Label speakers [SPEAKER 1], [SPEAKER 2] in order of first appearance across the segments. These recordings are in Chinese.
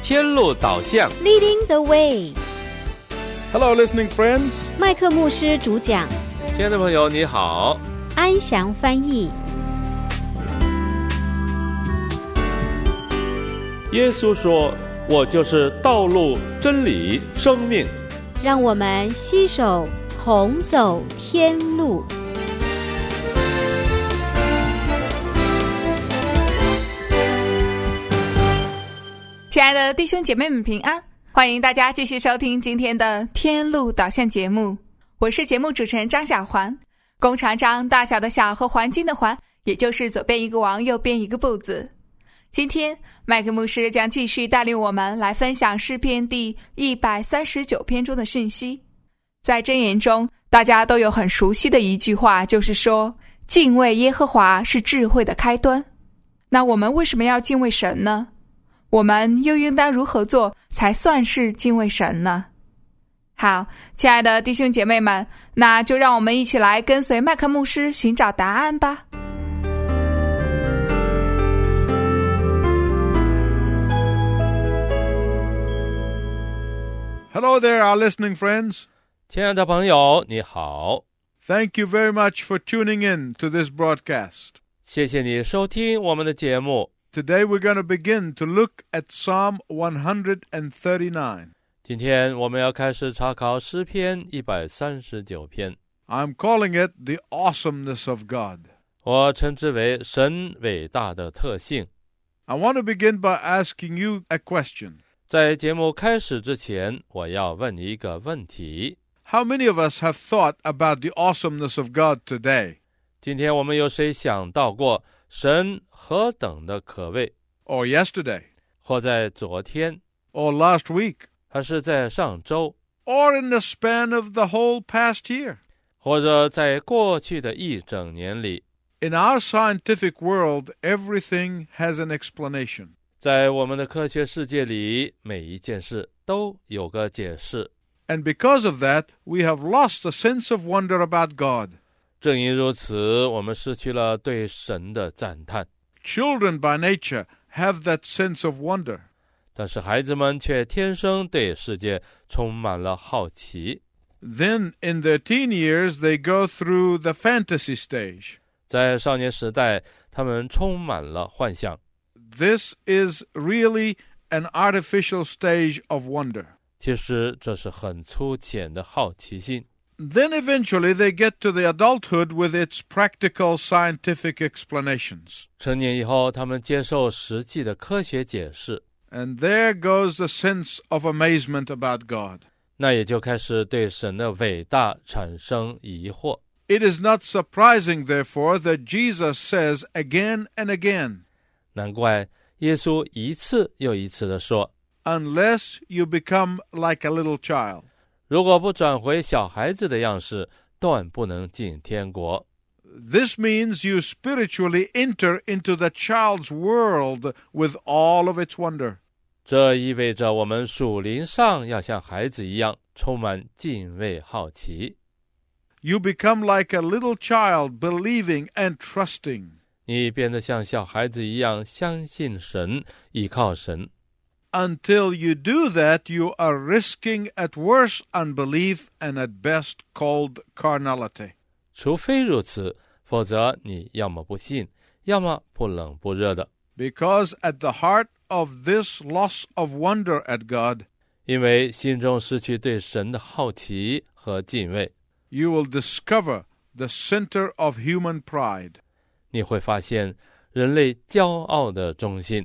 [SPEAKER 1] 天路导向
[SPEAKER 2] Leading the way.
[SPEAKER 3] Hello, listening friends.
[SPEAKER 2] 麦克牧师主讲，
[SPEAKER 1] 亲爱的朋友你好，
[SPEAKER 2] 安详翻译。
[SPEAKER 1] 耶稣说，我就是道路、真理、生命。
[SPEAKER 2] 让我们携手同走天路。
[SPEAKER 4] 亲爱的弟兄姐妹们平安，欢迎大家继续收听今天的天路导向节目，我是节目主持人张小环。弓长张，大小的小和环境的环，也就是左边一个王右边一个不字。今天麦克牧师将继续带领我们来分享诗篇第139篇中的讯息。在箴言中，大家都有很熟悉的一句话，就是说敬畏耶和华是智慧的开端。那我们为什么要敬畏神呢？我们又应当如何做才算是敬畏神呢？好，亲爱的弟兄姐妹们，那就让我们一起来跟随麦克牧师寻找答案吧。
[SPEAKER 3] Hello there, our listening friends.
[SPEAKER 1] 亲爱的朋友你好，
[SPEAKER 3] Thank you very much for tuning in to this broadcast.
[SPEAKER 1] 谢谢你收听我们的节目。
[SPEAKER 3] Today we're going to begin to look at Psalm 139.
[SPEAKER 1] 今天我们要开始查考诗篇139篇，
[SPEAKER 3] I'm calling it the awesomeness of God.
[SPEAKER 1] 我称之为神伟大的特性。
[SPEAKER 3] I want to begin by asking you a question.
[SPEAKER 1] 在节目开始之前，我要问你一个问题。
[SPEAKER 3] How many of us have thought about the awesomeness of God today?
[SPEAKER 1] 今天我们有谁想到过神何等的可畏，
[SPEAKER 3] Or yesterday?
[SPEAKER 1] 或在昨天，
[SPEAKER 3] Or last week?
[SPEAKER 1] 还是在上周，
[SPEAKER 3] Or in the span of the whole past year?
[SPEAKER 1] 或者在过去的一整年里？
[SPEAKER 3] In our scientific world, everything has an explanation.
[SPEAKER 1] 在我们的科学世界里，每一件事都有个解释。
[SPEAKER 3] And because of that, we have lost a sense of wonder about God.
[SPEAKER 1] 正因如此，我们失去了对神的赞叹。
[SPEAKER 3] Children by nature have that sense of wonder.
[SPEAKER 1] 但是孩子们却天生对世界充满了好奇。
[SPEAKER 3] Then, in their teen years, they go through the fantasy stage.
[SPEAKER 1] 在少年时代，他们充满了幻想。
[SPEAKER 3] This is really an artificial stage of wonder.
[SPEAKER 1] 其实这是很粗浅的好奇心。
[SPEAKER 3] Then eventually they get to the adulthood with its practical scientific explanations.
[SPEAKER 1] 成年以后，他们接受实际的科学解释，
[SPEAKER 3] And there goes a sense of amazement about God.
[SPEAKER 1] 那也就开始对神的伟大产生疑惑。
[SPEAKER 3] It is not surprising, therefore, that Jesus says again and again,
[SPEAKER 1] 难怪耶稣一次又一次地说，
[SPEAKER 3] unless you become like a little child.
[SPEAKER 1] 如果不转回小孩子的样式，断不能进天国。
[SPEAKER 3] This means you spiritually enter into the child's world with all of its wonder.
[SPEAKER 1] 这意味着我们属灵上要像孩子一样，充满敬畏好奇。
[SPEAKER 3] You become like a little child, believing and trusting.
[SPEAKER 1] 你变得像小孩子一样，相信神，依靠神。
[SPEAKER 3] Until you do that, you are risking at worst unbelief and at best cold carnality.
[SPEAKER 1] 除非如此，否则你要么不信，要么不冷不热的。
[SPEAKER 3] Because at the heart of this loss of wonder at God,
[SPEAKER 1] 因为心中失去对神的好奇和敬畏，
[SPEAKER 3] you will discover the center of human pride.
[SPEAKER 1] 你会发现人类骄傲的中心。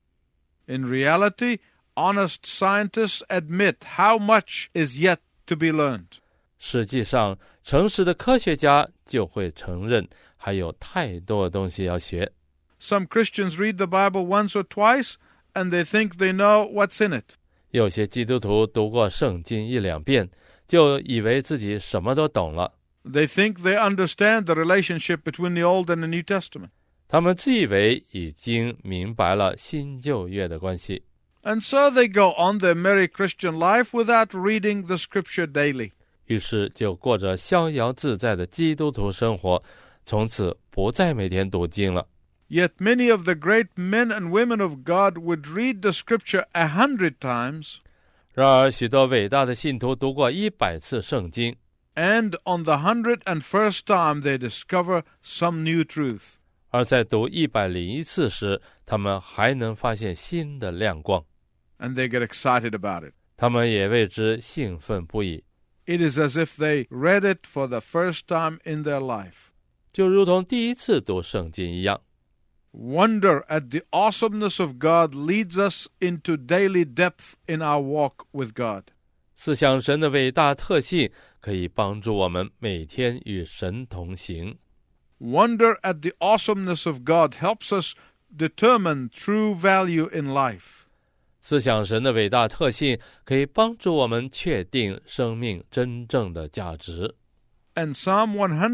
[SPEAKER 3] In reality, honest scientists admit how much is yet to be learned.
[SPEAKER 1] 实际上，诚实的科学家就会承认还有太多的东西要学。
[SPEAKER 3] Some Christians read the Bible once or twice, and they think they know what's in it.
[SPEAKER 1] 有些基督徒读过圣经一两遍，就以为自己什么都懂了。
[SPEAKER 3] They think they understand the relationship between the Old and the New Testament.
[SPEAKER 1] 他们自以为已经明白了新旧约的关系，
[SPEAKER 3] And so they go on their merry Christian life without reading the Scripture daily.
[SPEAKER 1] 于是就过着逍遥自在的基督徒生活，从此不再每天读经了。
[SPEAKER 3] Yet many of the great men and women of God would read the scripture 100 times,
[SPEAKER 1] 然而许多伟大的信徒读过100次圣经，
[SPEAKER 3] and on the 101st time they discover some new truth.
[SPEAKER 1] 而在读101次时，他们还能发现新的亮光，
[SPEAKER 3] And they get excited about it.
[SPEAKER 1] 他们也为之兴奋不已，
[SPEAKER 3] It is as if they read it for the first time in their life.
[SPEAKER 1] 就如同第一次读圣经一样。
[SPEAKER 3] Wonder at the awesomeness of God leads us into daily depth in our walk with God.
[SPEAKER 1] 思想神的伟大特性，可以帮助我们每天与神同行。
[SPEAKER 3] Wonder at the awesomeness of God helps us determine true value in life.
[SPEAKER 1] 思想神的伟大特性，可以帮助我们确定生命真正的价值。
[SPEAKER 3] And Psalm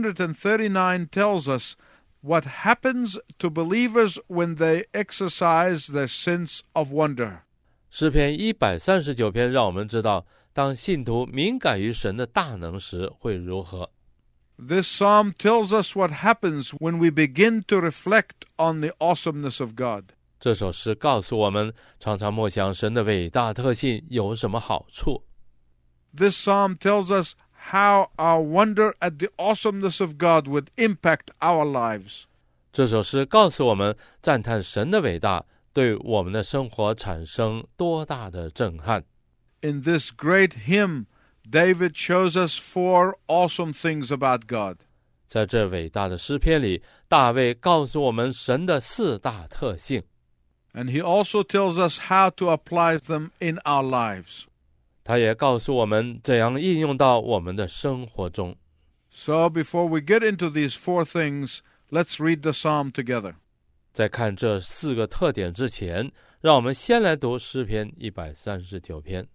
[SPEAKER 3] 139 tells us what happens to believers when they exercise their sense of wonder.
[SPEAKER 1] 诗篇139篇让我们知道，当信徒敏感于神的大能时会如何。
[SPEAKER 3] This psalm tells us what happens when we begin to reflect on the awesomeness of God.
[SPEAKER 1] 这首诗告诉我们，常常默想神的伟大特性有什么好处。
[SPEAKER 3] This psalm tells us how our wonder at the awesomeness of God would impact our lives.
[SPEAKER 1] 这首诗告诉我们，赞叹神的伟大对我们的生活产生多大的震撼。
[SPEAKER 3] In this great hymn, David shows us 4 awesome things about God.
[SPEAKER 1] 在这伟大的诗篇里，大卫告诉我们神的4大特性，
[SPEAKER 3] And he also tells us how to apply them in our lives.
[SPEAKER 1] 他也告诉我们怎样应用到我们的生活中。
[SPEAKER 3] So before we get into these 4 things, let's read the psalm together.
[SPEAKER 1] 在看这4个特点之前，让我们先来读诗篇139篇。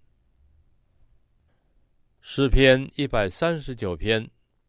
[SPEAKER 1] 诗篇139篇，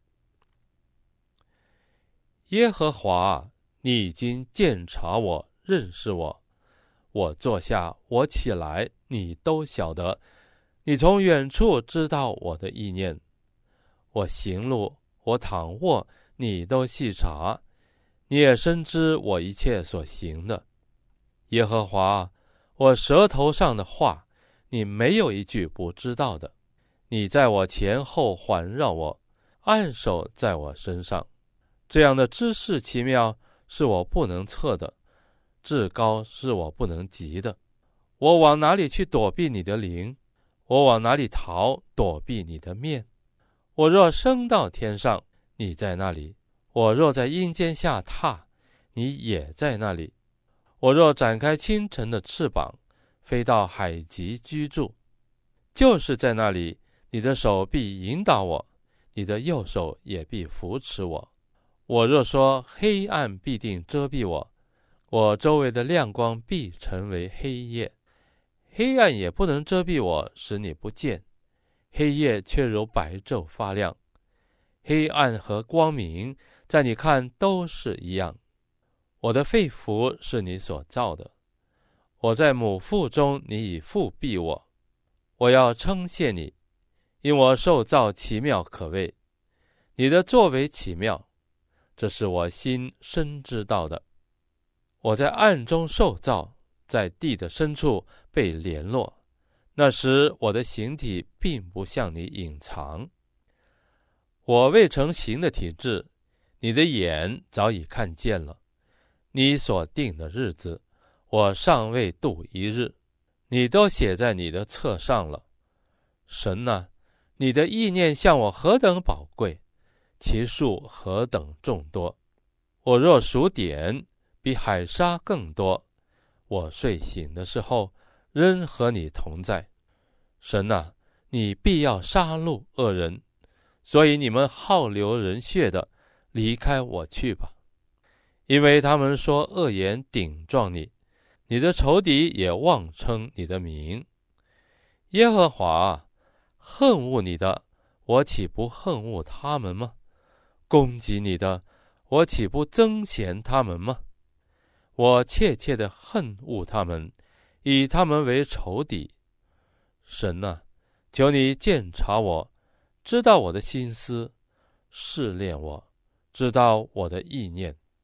[SPEAKER 1] 耶和华，你已经鉴察我，认识我。我坐下，我起来，你都晓得。你从远处知道我的意念。我行路，我躺卧，你都细察。你也深知我一切所行的。耶和华，我舌头上的话，你没有一句不知道的。你在我前后环绕我，按手在我身上。这样的知识奇妙，是我不能测的，至高是我不能及的。我往哪里去躲避你的灵？我往哪里逃躲避你的面？我若升到天上，你在那里；我若在阴间下榻，你也在那里。我若展开清晨的翅膀，飞到海极居住，就是在那里，你的手必引导我，你的右手也必扶持我。我若说黑暗必定遮蔽我，我周围的亮光必成为黑夜。黑暗也不能遮蔽我，使你不见，黑夜却如白昼发亮。黑暗和光明，在你看都是一样。我的肺腑是你所造的，我在母腹中，你已复庇我。我要称谢你，因我受造奇妙可畏，你的作为奇妙，这是我心深知道的。我在暗中受造，在地的深处被联络，那时我的形体并不向你隐藏。我未成形的体质，你的眼早已看见了。你所定的日子，我尚未度一日，你都写在你的册上了。神啊，你的意念向我何等宝贵，其数何等众多。我若数点，比海沙更多。我睡醒的时候，仍和你同在。神啊，你必要杀戮恶人，所以你们好流人血的，离开我去吧。因为他们说恶言顶撞你，你的仇敌也妄称你的名。耶和华，恨恶你的，我岂不恨恶他们吗？攻击你的，我岂不憎嫌他们吗？我切切地恨恶他们，以他们为仇敌。神啊，求你鉴察我，知道我的心思，试炼我，知道我的意念。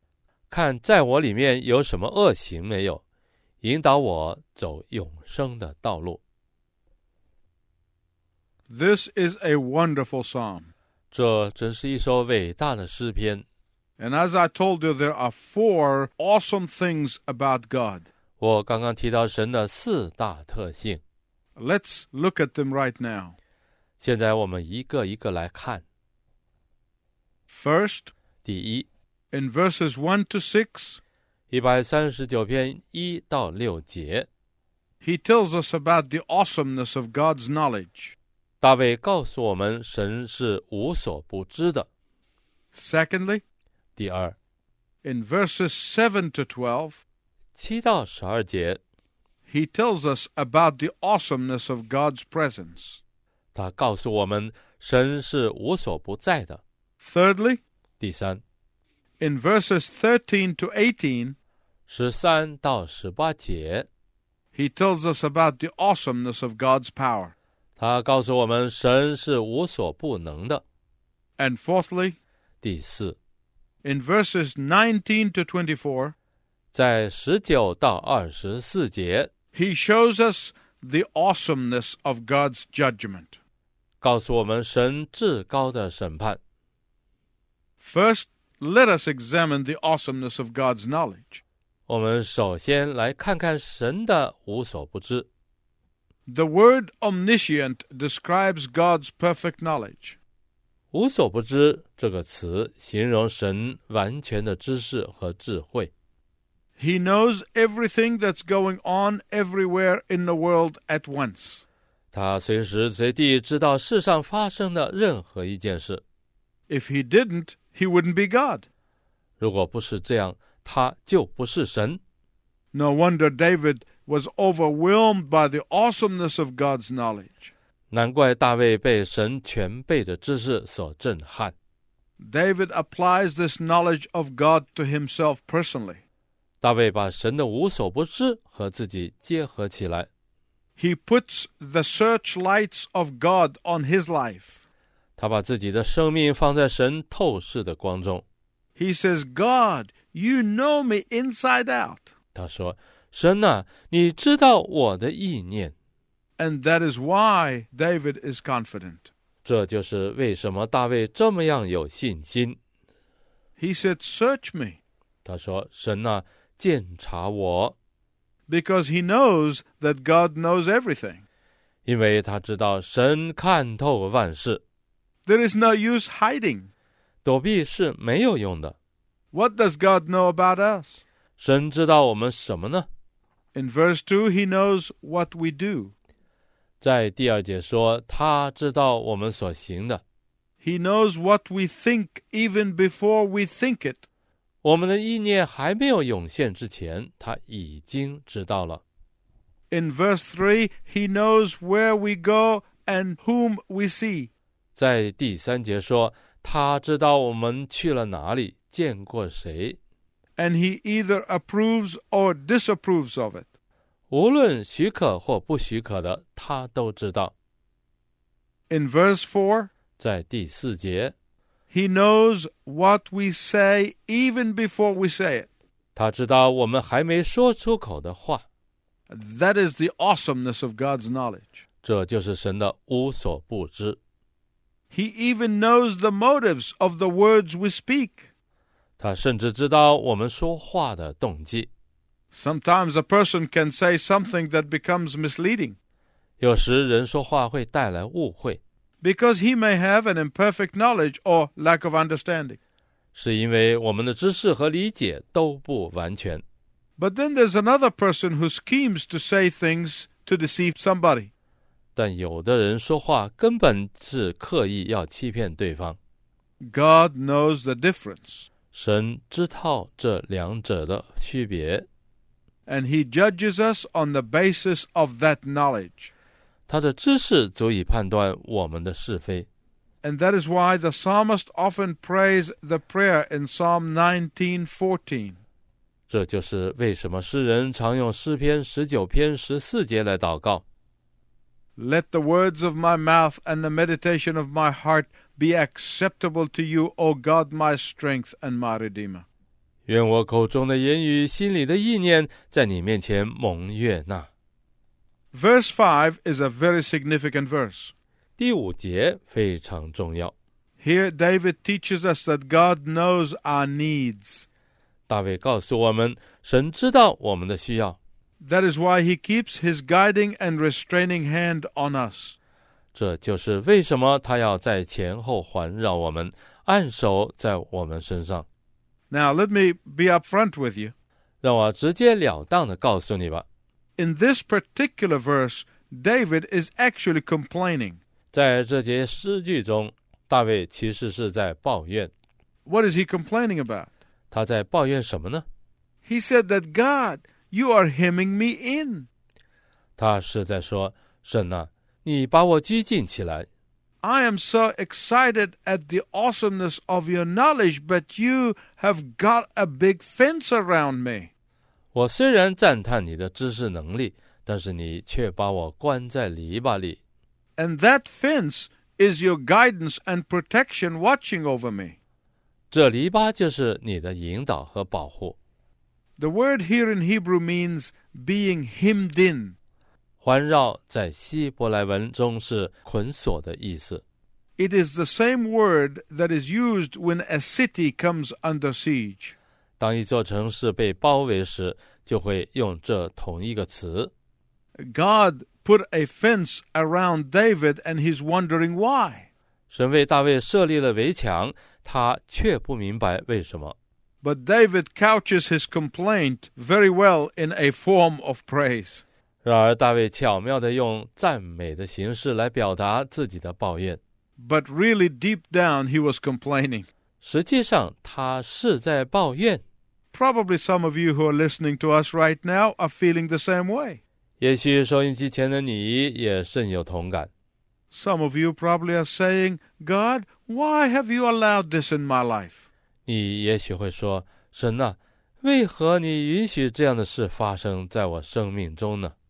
[SPEAKER 1] 看在我里面有什么恶行没有，引导我走永生的道路。
[SPEAKER 3] This is a wonderful psalm.
[SPEAKER 1] 这真是一首伟大的诗篇。
[SPEAKER 3] And as I told you, there are 4 awesome things about God.
[SPEAKER 1] 我刚刚提到神的4大特性，
[SPEAKER 3] Let's look at them right now.
[SPEAKER 1] 现在我们一个一个来看。
[SPEAKER 3] First,
[SPEAKER 1] 第一，
[SPEAKER 3] in verses 1 to 6,
[SPEAKER 1] 139篇1到6节，
[SPEAKER 3] he tells us about the awesomeness of God's knowledge.
[SPEAKER 1] 大卫告诉我们神是无所不知的。
[SPEAKER 3] Secondly,
[SPEAKER 1] 第二，
[SPEAKER 3] in verses 7 to 12,
[SPEAKER 1] 7到12节，
[SPEAKER 3] he tells us about the awesomeness of God's presence.
[SPEAKER 1] 他告诉我们神是无所不在的。
[SPEAKER 3] Thirdly,
[SPEAKER 1] 第三，
[SPEAKER 3] in verses 13 to 18,
[SPEAKER 1] 13到18节，
[SPEAKER 3] he tells us about the awesomeness of God's power.
[SPEAKER 1] 他告诉我们神是无所不能的。
[SPEAKER 3] And fourthly,
[SPEAKER 1] 第四，
[SPEAKER 3] in verses 19 to 24,
[SPEAKER 1] 在19到24节，
[SPEAKER 3] he shows us the awesomeness of God's judgment.
[SPEAKER 1] 告诉我们神至高的审判。
[SPEAKER 3] First, let us examine the awesomeness of God's knowledge.
[SPEAKER 1] 我们首先来看看神的无所不知。
[SPEAKER 3] The word omniscient describes God's perfect knowledge.
[SPEAKER 1] 无所不知这个词形容神完全的知识和智慧。
[SPEAKER 3] He knows everything that's going on everywhere in the world at once.
[SPEAKER 1] 他随时随地知道世上发生的任何一件事。
[SPEAKER 3] If he didn't, he wouldn't be God.
[SPEAKER 1] 如果不是这样，他就不是神。
[SPEAKER 3] No wonder David was overwhelmed by the awesomeness of God's knowledge.
[SPEAKER 1] 难怪大卫被神全备的知识所震撼。
[SPEAKER 3] David applies this knowledge of God to himself personally.
[SPEAKER 1] 大卫把神的无所不知和自己结合起来。
[SPEAKER 3] He puts the searchlights of God on his life.
[SPEAKER 1] 他把自己的生命放在神透视的光中。
[SPEAKER 3] He says, God, you know me inside out.
[SPEAKER 1] 他说，神啊，你知道我的意念。
[SPEAKER 3] And that is why David is confident.
[SPEAKER 1] 这就是为什么大卫这么样有信心。
[SPEAKER 3] He said, search me.
[SPEAKER 1] 他说，神啊，鉴察我。
[SPEAKER 3] Because he knows that God knows everything.
[SPEAKER 1] 因为他知道神看透万事。
[SPEAKER 3] There is no use hiding.
[SPEAKER 1] 躲避是没有用的。
[SPEAKER 3] What does God know about us?
[SPEAKER 1] 神知道我们什么呢？
[SPEAKER 3] In verse 2, he knows what we do.
[SPEAKER 1] 在第2节说，他知道我们所行的。
[SPEAKER 3] He knows what we think even before we think it.
[SPEAKER 1] 我们的意念还没有涌现之前，他已经知道了。
[SPEAKER 3] In verse 3, he knows where we go and whom we see.
[SPEAKER 1] 在第3节说，他知道我们去了哪里，见过谁。
[SPEAKER 3] And he either approves or disapproves of it.
[SPEAKER 1] 无论许可或不许可的，他都知道。
[SPEAKER 3] In verse 4,
[SPEAKER 1] 在第4节，
[SPEAKER 3] he knows what we say even before we say it.
[SPEAKER 1] 他知道我们还没说出口的话。
[SPEAKER 3] That is the awesomeness of God's knowledge.
[SPEAKER 1] 这就是神的无所不知。
[SPEAKER 3] He even knows the motives of the words we speak.
[SPEAKER 1] 他甚至知道我们说话的动机。
[SPEAKER 3] Sometimes a person can say something that becomes misleading
[SPEAKER 1] 有时人说话会带来误会，
[SPEAKER 3] because he may have an imperfect knowledge or lack of understanding.
[SPEAKER 1] 是因为我们的知识和理解都不完全。
[SPEAKER 3] But then there's another person who schemes to say things to deceive somebody.
[SPEAKER 1] 但有的人说话根本是刻意要欺骗对方。
[SPEAKER 3] God knows the difference.
[SPEAKER 1] 神知道这两者的区别。
[SPEAKER 3] And he judges us on the basis of that knowledge.
[SPEAKER 1] 他的知识足以判断我们的是非。
[SPEAKER 3] And that is why the psalmist often prays the prayer in Psalm 19:14.
[SPEAKER 1] 这就是为什么诗人常用诗篇19篇14节来祷告。
[SPEAKER 3] Let the words of my mouth and the meditation of my heart be acceptable to you, O God, my strength and my Redeemer.
[SPEAKER 1] 愿我口中的言语，心里的意念，在你面前蒙悦纳。
[SPEAKER 3] Verse 5 is a very significant verse.
[SPEAKER 1] 第5节非常重要。
[SPEAKER 3] Here David teaches us that God knows our needs.
[SPEAKER 1] 大卫告诉我们，神知道我们的需要，
[SPEAKER 3] That is why he keeps his guiding and restraining hand on us.
[SPEAKER 1] 这就是为什么他要在前后环绕我们，按手在我们身上。
[SPEAKER 3] Now let me be upfront with you.
[SPEAKER 1] 让我直截了当地告诉你吧，
[SPEAKER 3] In this particular verse, David is actually complaining.
[SPEAKER 1] 在这节诗句中，大卫其实是在抱怨。
[SPEAKER 3] What is he complaining about?
[SPEAKER 1] 他在抱怨什么呢？
[SPEAKER 3] He said that, God, you are hemming me in.
[SPEAKER 1] 他是在说，神啊，你把我拘禁起来。
[SPEAKER 3] I am so excited at the awesomeness of your knowledge, but you have got a big fence around me.
[SPEAKER 1] 我虽然赞叹你的知识能力，但是你却把我关在篱笆里。
[SPEAKER 3] And that fence is your guidance and protection watching over me.
[SPEAKER 1] 这篱笆就是你的引导和保护。
[SPEAKER 3] The word here in Hebrew means being hemmed in.
[SPEAKER 1] 环绕在希伯来文中是捆锁的意思。
[SPEAKER 3] It is the same word that is used when a city comes under siege.
[SPEAKER 1] 当一座城市被包围时，就会用这同一个词。
[SPEAKER 3] God put a fence around David and he's wondering why.
[SPEAKER 1] 神为大卫设立了围墙，他却不明白为什么。
[SPEAKER 3] But David couches his complaint very well in a form of praise.
[SPEAKER 1] 然而大卫巧妙地用赞美的形式来表达自己的抱怨。
[SPEAKER 3] But really deep down he was complaining.
[SPEAKER 1] 实际上他是在抱怨。
[SPEAKER 3] Probably some of you who are listening to us right now are feeling the same way.
[SPEAKER 1] 也许收音机前的你也甚有同感。
[SPEAKER 3] Some of you probably are saying, God, why have you allowed this in my life?
[SPEAKER 1] 你也许会说，神啊，为何你允许这样的事发生在我生命中呢？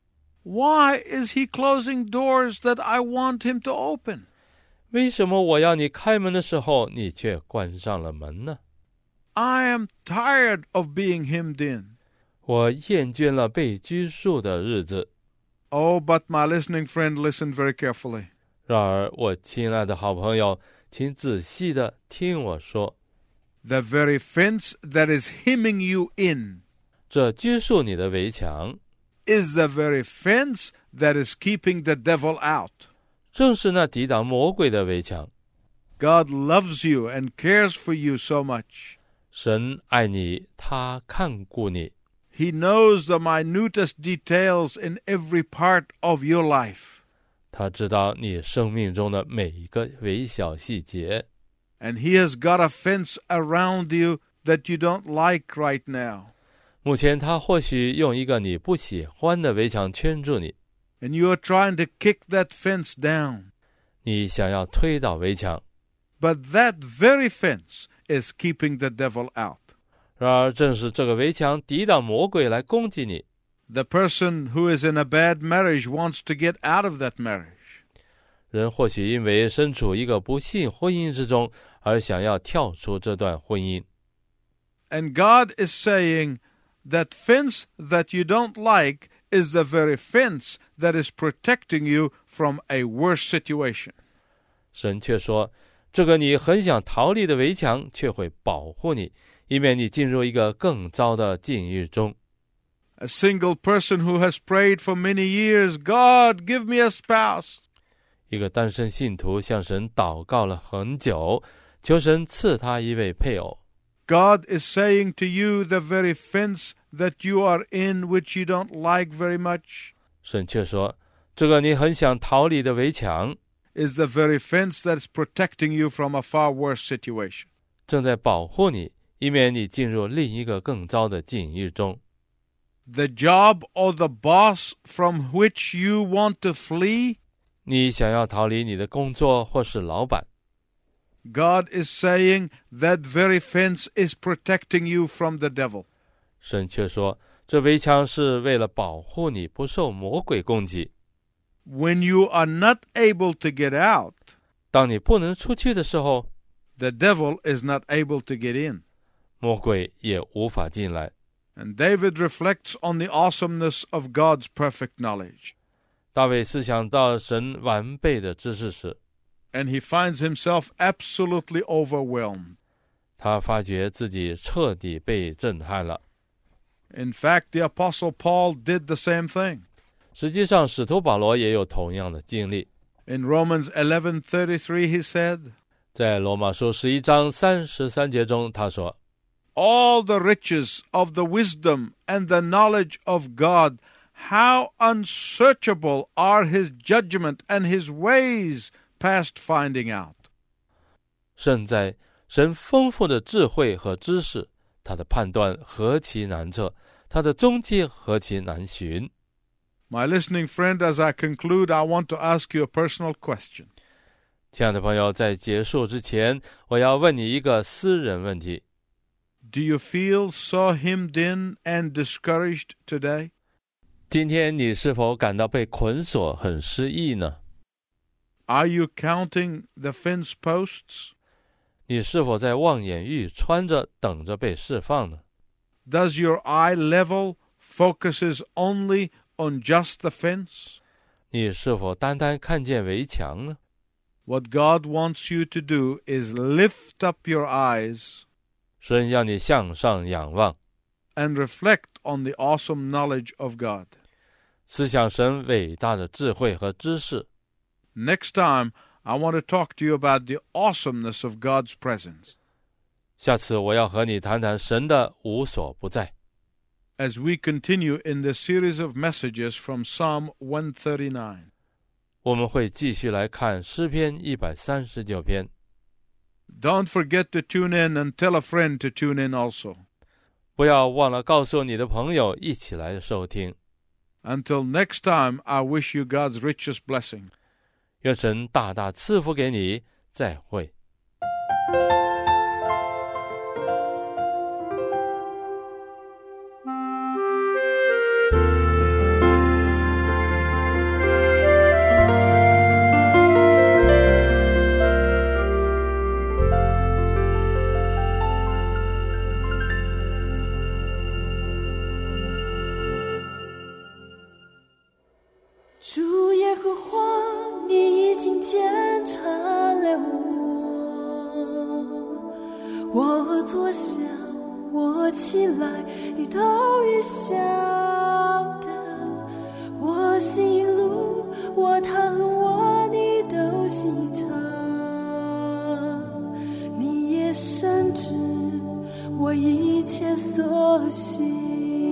[SPEAKER 3] Why is he closing doors that I want him to open?
[SPEAKER 1] 为什么我要你开门的时候，你却关上了门呢？
[SPEAKER 3] I am tired of being hemmed in.
[SPEAKER 1] 我厌倦了被拘束的日子。
[SPEAKER 3] Oh, but my listening friend, listen very carefully.
[SPEAKER 1] 然而，我亲爱的好朋友，请仔细地听我说，
[SPEAKER 3] The very fence that is hemming you in
[SPEAKER 1] 这拘束你的围墙，
[SPEAKER 3] is the very fence that is keeping the devil out.
[SPEAKER 1] 正是那抵挡魔鬼的围墙。
[SPEAKER 3] God loves you and cares for you so much.
[SPEAKER 1] 神爱你，他看顾你，
[SPEAKER 3] He knows the minutest details in every part of your life.
[SPEAKER 1] 他知道你生命中的每一个微小细节。
[SPEAKER 3] And he has got a fence around you that you don't like right now.
[SPEAKER 1] 目前他或许用一个你不喜欢的围墙圈住你，
[SPEAKER 3] And you are trying to kick that fence down.
[SPEAKER 1] 你想要推倒围墙，
[SPEAKER 3] But that very fence is keeping the devil out.
[SPEAKER 1] 然而正是这个围墙抵挡魔鬼来攻击你。
[SPEAKER 3] The person who is in a bad marriage wants to get out of that marriage.
[SPEAKER 1] 人或许因为身处一个不幸婚姻之中，而想要跳出这段婚姻。
[SPEAKER 3] And God is saying that fence that you don't like is the very fence that is protecting you from a worse situation.
[SPEAKER 1] 神却说，这个你很想逃离的围墙却会保护你，以免你进入一个更糟的境遇中。
[SPEAKER 3] A single person who has prayed for many years, God, give me a spouse.
[SPEAKER 1] 一个单身信徒向神祷告了很久，求神赐他一位配偶。
[SPEAKER 3] God is saying to you the very fence that you are in which you don't like very much
[SPEAKER 1] 神却说，这个你很想逃离的围墙
[SPEAKER 3] is the very fence that is protecting you from a far worse situation.
[SPEAKER 1] 正在保护你，以免你进入另一个更糟的境遇中。
[SPEAKER 3] The job or the boss from which you want to flee,
[SPEAKER 1] 你想要逃离你的工作或是老板，
[SPEAKER 3] God is saying that very fence is protecting you from the devil.
[SPEAKER 1] 神却说，这围墙是为了保护你不受魔鬼攻击。
[SPEAKER 3] When you are not able to get out,
[SPEAKER 1] 当你不能出去的时候，
[SPEAKER 3] the devil is not able to get in.
[SPEAKER 1] 魔鬼也无法进来。
[SPEAKER 3] And David reflects on the awesomeness of God's perfect knowledge.
[SPEAKER 1] 大卫思想到神完备的知识时，
[SPEAKER 3] And he finds himself absolutely overwhelmed.
[SPEAKER 1] 他发觉自己彻底被震撼了。
[SPEAKER 3] In fact, the Apostle Paul did the same thing.
[SPEAKER 1] 实际上，使徒保罗也有同样的经历。
[SPEAKER 3] In Romans 11:33, he said,
[SPEAKER 1] 在罗马书11章33节中，他说
[SPEAKER 3] All the riches of the wisdom and the knowledge of God, how unsearchable are his judgment and his ways past finding out.
[SPEAKER 1] 胜在神丰富的智慧和知识，他的判断何其难测，他的踪迹何其难寻。
[SPEAKER 3] My listening friend, as I conclude, I want to ask you a personal question.
[SPEAKER 1] 亲爱的朋友，在结束之前，我要问你一个私人问题。
[SPEAKER 3] Do you feel so hemmed in and discouraged today?
[SPEAKER 1] 今天你是否感到被捆锁，很失意呢？
[SPEAKER 3] Are you counting the fence posts?
[SPEAKER 1] 你是否在望眼欲穿着，等着被释放呢？
[SPEAKER 3] Does your eye level focuses only on just the fence?
[SPEAKER 1] 你是否单单看见围墙呢？
[SPEAKER 3] What God wants you to do is lift up your eyes
[SPEAKER 1] 神要你向上仰望，
[SPEAKER 3] and reflect on the awesome knowledge of God.
[SPEAKER 1] 思想神伟大的智慧和知识。
[SPEAKER 3] Next time, I want to talk to you about the awesomeness of God's presence.
[SPEAKER 1] 下次我要和你谈谈神的无所不在。
[SPEAKER 3] As we continue in this series of messages from Psalm 139.
[SPEAKER 1] 我们会继续来看诗篇139篇。
[SPEAKER 3] Don't forget to tune in and tell a friend to tune in also.
[SPEAKER 1] 不要忘了告诉你的朋友一起来收听。
[SPEAKER 3] Until next time, I wish you God's richest blessing.
[SPEAKER 1] 愿神大大赐福给你，再会。
[SPEAKER 5] 主耶和华，你已经检查了我坐下，我起来，你都已晓得。我行路，我躺和我，你都细察。你也深知我一切所行。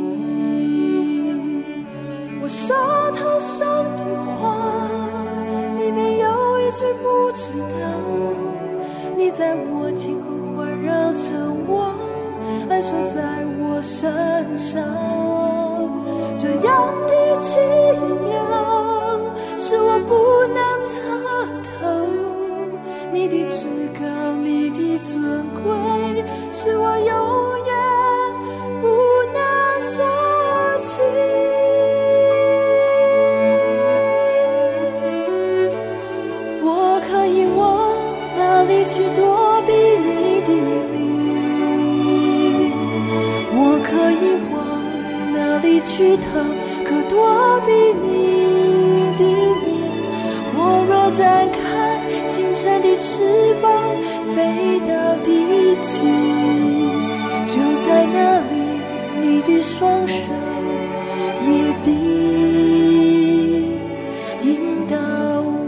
[SPEAKER 5] 我手头上的话，里面有一句不知道。你在我天空环绕着我，安守在我身上。这样的奇妙，是我不能测透。你的至高，你的尊贵，是我永远不能所及。去躲避你的灵，我可以往哪里去逃？可躲避你的面。我若展开清晨的翅膀，飞到地极，就在那里，你的双手也必引导我。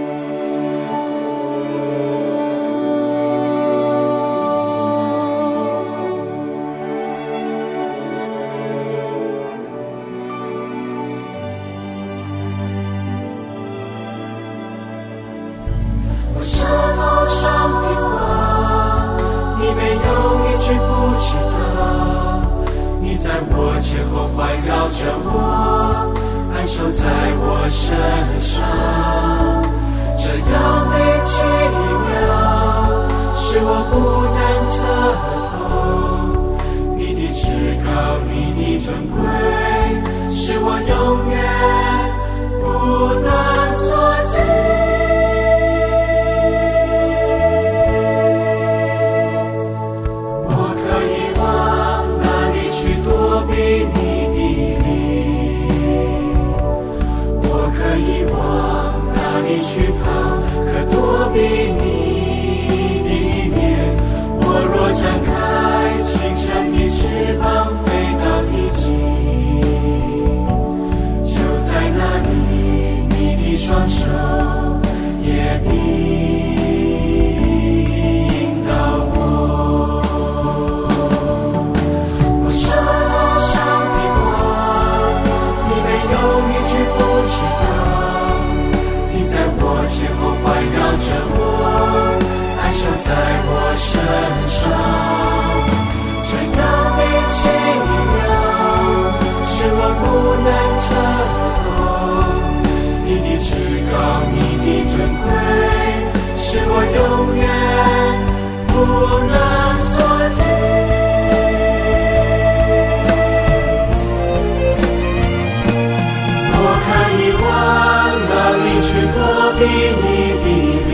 [SPEAKER 6] 我前后环绕着我，安守在我身上。这样的奇妙，是我不能测透。你的至高，你的尊贵，是我永远不能所及。我可以知道你在我前后环绕着我，安守在我身上。这样的奇妙是我不能测度，你的至高，你的尊贵，是我永远不能所及。我可以往哪里去躲避你的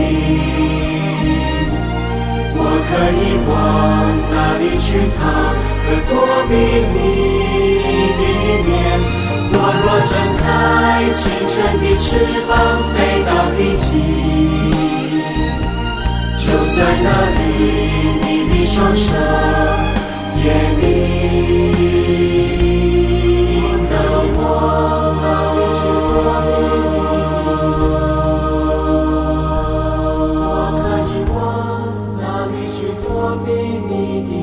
[SPEAKER 6] 灵？我可以往哪里去逃，可躲避你的面？我若睁开清晨的翅膀，飞到地极，就在那里，你的双手也引导我，哪里去躲避你？我可以往哪里去躲避你的？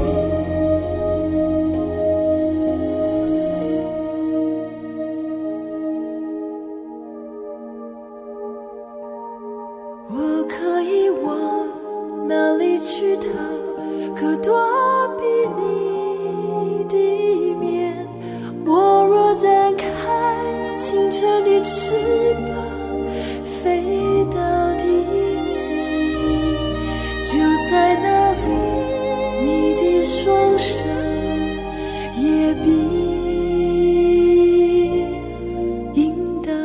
[SPEAKER 5] 我可以往哪里去逃，可躲避你的面？我若展开清晨的翅膀，飞到地极，就在那里，你的双手也必引导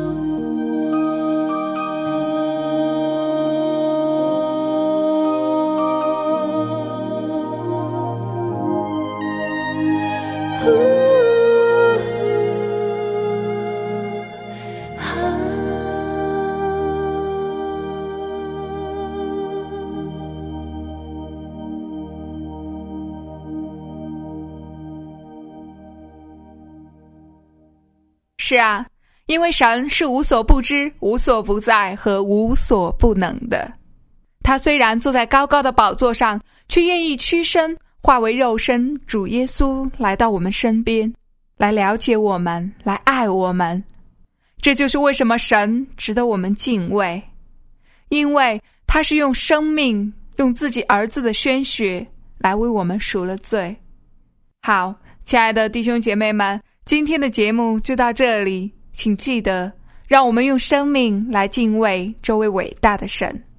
[SPEAKER 4] 是啊，因为神是无所不知、无所不在和无所不能的。他虽然坐在高高的宝座上，却愿意屈身化为肉身，主耶稣来到我们身边，来了解我们，来爱我们。这就是为什么神值得我们敬畏，因为他是用生命，用自己儿子的鲜血来为我们赎了罪。好，亲爱的弟兄姐妹们，今天的节目就到这里，请记得，让我们用生命来敬畏这位伟大的神。